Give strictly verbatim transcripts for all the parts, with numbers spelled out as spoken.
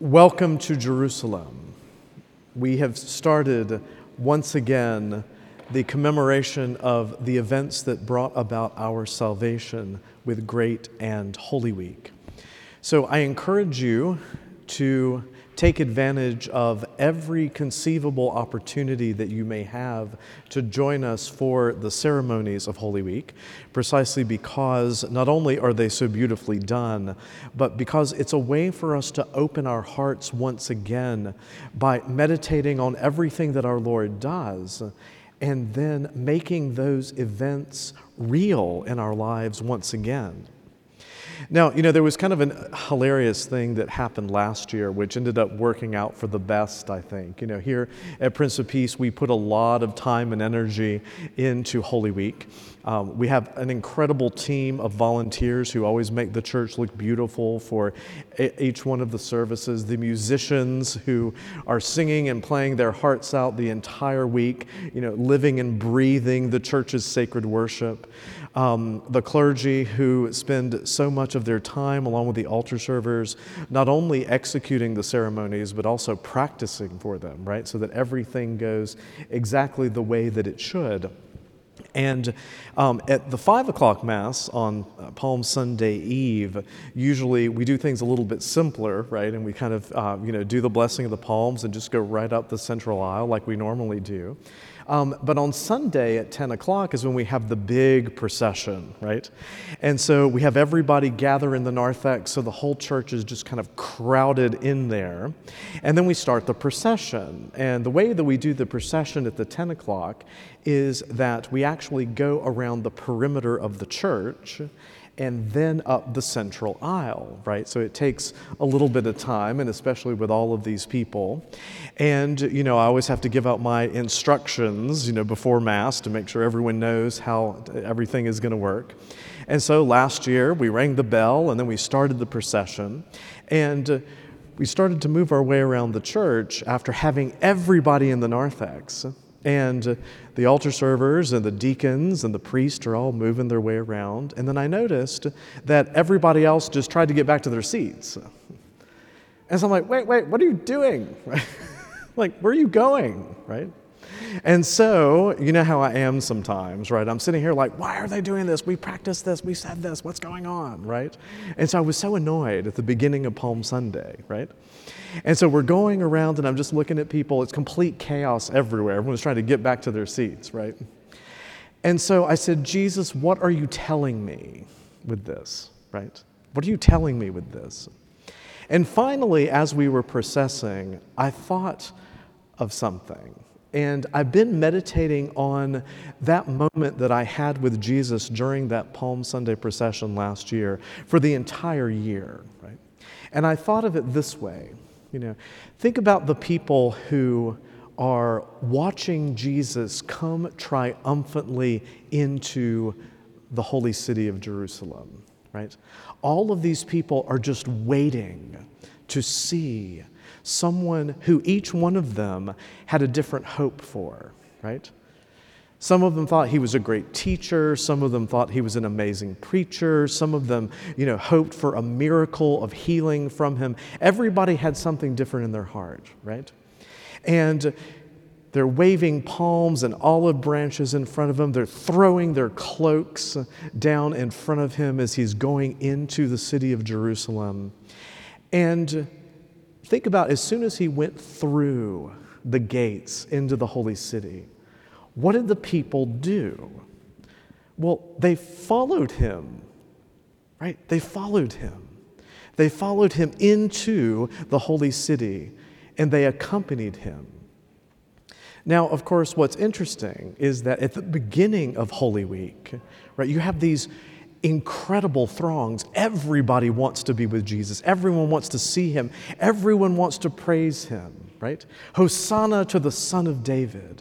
Welcome to Jerusalem. We have started once again the commemoration of the events that brought about our salvation with Great and Holy Week. So I encourage you to take advantage of every conceivable opportunity that you may have to join us for the ceremonies of Holy Week, precisely because not only are they so beautifully done, but because it's a way for us to open our hearts once again by meditating on everything that our Lord does and then making those events real in our lives once again. Now, you know, there was kind of a hilarious thing that happened last year, which ended up working out for the best, I think. You know, here at Prince of Peace, we put a lot of time and energy into Holy Week. Um, we have an incredible team of volunteers who always make the church look beautiful for a- each one of the services. The musicians who are singing and playing their hearts out the entire week, you know, living and breathing the church's sacred worship. Um, the clergy who spend so much of their time, along with the altar servers, not only executing the ceremonies, but also practicing for them, right? So that everything goes exactly the way that it should. And um, at the five o'clock Mass on uh, Palm Sunday Eve, usually we do things a little bit simpler, right? And we kind of, uh, you know, do the blessing of the palms and just go right up the central aisle like we normally do. Um, but on Sunday at ten o'clock is when we have the big procession, right? And so we have everybody gather in the narthex, so the whole church is just kind of crowded in there. And then we start the procession. And the way that we do the procession at the ten o'clock is that we actually go around the perimeter of the church and then up the central aisle, right? So it takes a little bit of time, and especially with all of these people. And, you know, I always have to give out my instructions, you know, before Mass to make sure everyone knows how everything is going to work. And so last year, we rang the bell, and then we started the procession. And we started to move our way around the church after having everybody in the narthex. And the altar servers and the deacons and the priest are all moving their way around. And then I noticed that everybody else just tried to get back to their seats. And so I'm like, wait, wait, what are you doing? Like, where are you going, right? And so, you know how I am sometimes, right? I'm sitting here like, why are they doing this? We practiced this, we said this, what's going on, right? And so I was so annoyed at the beginning of Palm Sunday, right? And so we're going around and I'm just looking at people. It's complete chaos everywhere. Everyone's trying to get back to their seats, right? And so I said, Jesus, what are you telling me with this, right? What are you telling me with this? And finally, as we were processing, I thought of something. And I've been meditating on that moment that I had with Jesus during that Palm Sunday procession last year for the entire year, right? And I thought of it this way. You know, think about the people who are watching Jesus come triumphantly into the holy city of Jerusalem, right? All of these people are just waiting to see someone who each one of them had a different hope for, right? Some of them thought he was a great teacher. Some of them thought he was an amazing preacher. Some of them, you know, hoped for a miracle of healing from him. Everybody had something different in their heart, right? And they're waving palms and olive branches in front of him. They're throwing their cloaks down in front of him as he's going into the city of Jerusalem. And think about as soon as he went through the gates into the holy city, what did the people do? Well, they followed him, right? They followed him. They followed him into the holy city, and they accompanied him. Now, of course, what's interesting is that at the beginning of Holy Week, right, you have these incredible throngs. Everybody wants to be with Jesus. Everyone wants to see him. Everyone wants to praise him, right? Hosanna to the Son of David.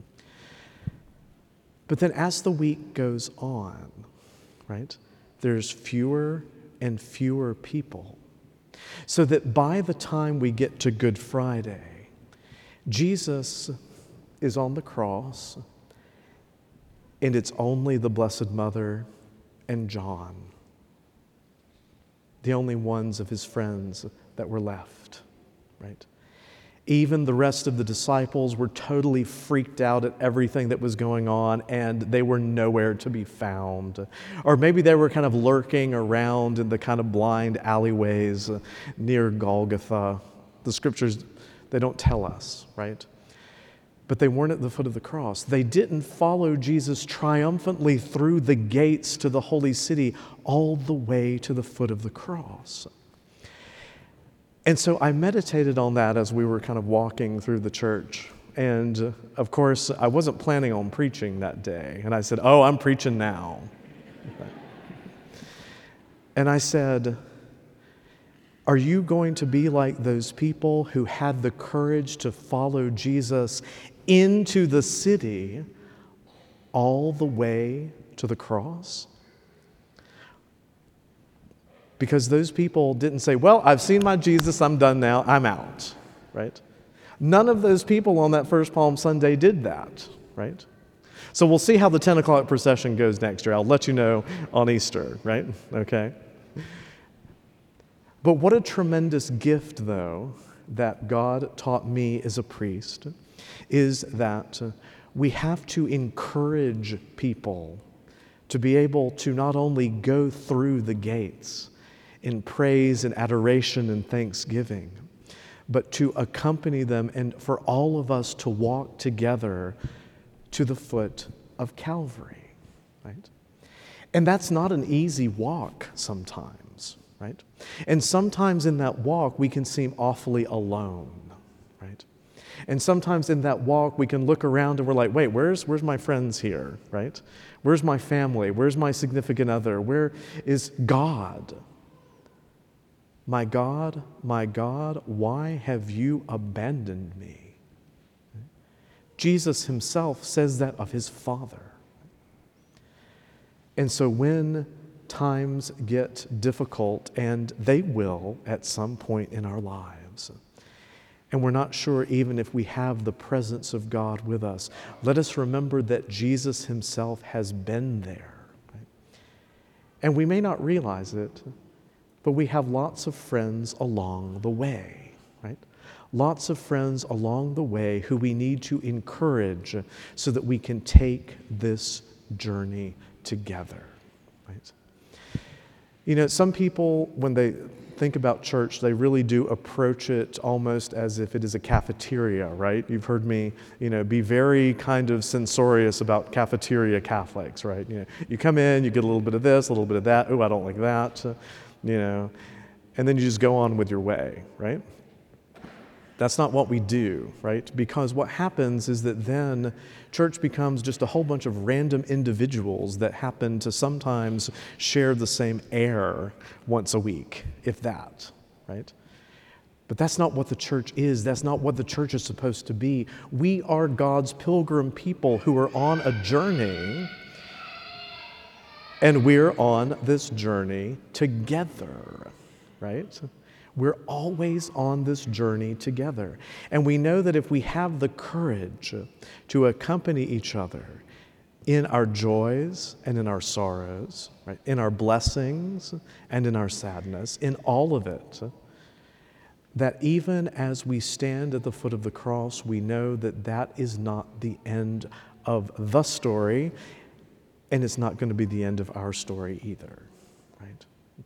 But then as the week goes on, right, there's fewer and fewer people. So that by the time we get to Good Friday, Jesus is on the cross, and it's only the Blessed Mother and John, the only ones of his friends that were left. right? Even the rest of the disciples were totally freaked out at everything that was going on, and they were nowhere to be found. Or maybe they were kind of lurking around in the kind of blind alleyways near Golgotha. The scriptures, they don't tell us, right? But they weren't at the foot of the cross. They didn't follow Jesus triumphantly through the gates to the holy city all the way to the foot of the cross. And so I meditated on that as we were kind of walking through the church. And uh, of course, I wasn't planning on preaching that day. And I said, oh, I'm preaching now. And I said, are you going to be like those people who had the courage to follow Jesus into the city all the way to the cross? Because those people didn't say, well, I've seen my Jesus, I'm done now, I'm out, right? None of those people on that first Palm Sunday did that, right? So we'll see how the ten o'clock procession goes next year. I'll let you know on Easter, right? Okay? But what a tremendous gift, though, that God taught me as a priest, is that we have to encourage people to be able to not only go through the gates in praise and adoration and thanksgiving, but to accompany them and for all of us to walk together to the foot of Calvary, right? And that's not an easy walk sometimes, right? And sometimes in that walk we can seem awfully alone, right? And sometimes in that walk we can look around and we're like, wait, where's where's my friends here, right? Where's my family? Where's my significant other? Where is God? My God, my God, why have you abandoned me? Jesus himself says that of his Father. And so when times get difficult, and they will at some point in our lives, and we're not sure even if we have the presence of God with us, let us remember that Jesus himself has been there. Right? And we may not realize it, but we have lots of friends along the way, right? Lots of friends along the way who we need to encourage so that we can take this journey together, right? You know, some people, when they think about church, they really do approach it almost as if it is a cafeteria, right? You've heard me, you know, be very kind of censorious about cafeteria Catholics, right? You know, you come in, you get a little bit of this, a little bit of that. Oh, I don't like that. You know, and then you just go on with your way, right? That's not what we do, right? Because what happens is that then church becomes just a whole bunch of random individuals that happen to sometimes share the same air once a week, if that, right? But that's not what the church is. That's not what the church is supposed to be. We are God's pilgrim people who are on a journey. And we're on this journey together, right? We're always on this journey together. And we know that if we have the courage to accompany each other in our joys and in our sorrows, right? In our blessings and in our sadness, in all of it, that even as we stand at the foot of the cross, we know that that is not the end of the story. And it's not going to be the end of our story either, right?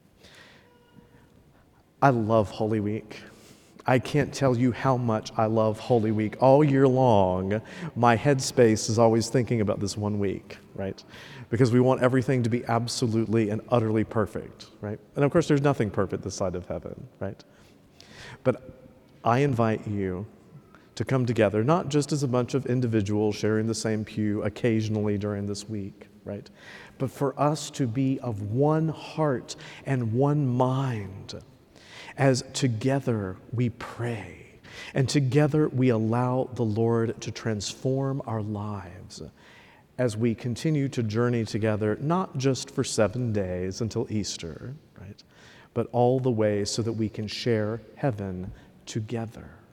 I love Holy Week. I can't tell you how much I love Holy Week. All year long, my headspace is always thinking about this one week, right? Because we want everything to be absolutely and utterly perfect, right? And of course, there's nothing perfect this side of heaven, right? But I invite you to come together, not just as a bunch of individuals sharing the same pew occasionally during this week, right? But for us to be of one heart and one mind as together we pray and together we allow the Lord to transform our lives as we continue to journey together, not just for seven days until Easter, right? But all the way so that we can share heaven together.